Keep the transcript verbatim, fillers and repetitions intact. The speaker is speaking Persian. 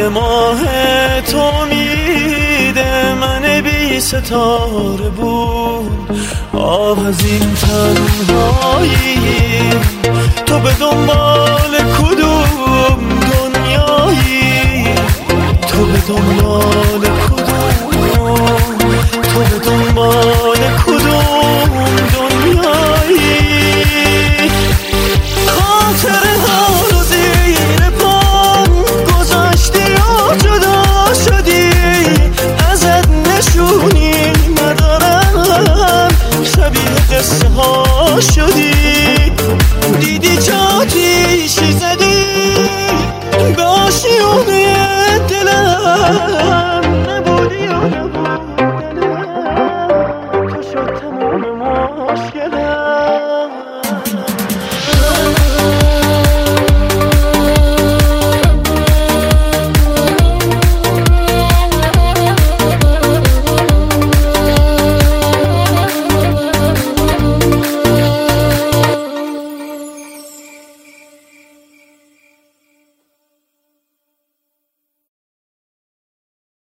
ماه تو میده من بی ستاره بود. آه از این تنهایی، تو به دنبال کدوم دنیایی؟ تو به دنبال کدوم، تو به دنبال کدوم دنیایی؟ خاطر حالو زیر پام گذاشتی و جدا شدی، ازت نشونی ندارم، شبیه قصه ها شدی. دیدی چه آتیشی زدی به آشیونه دلم،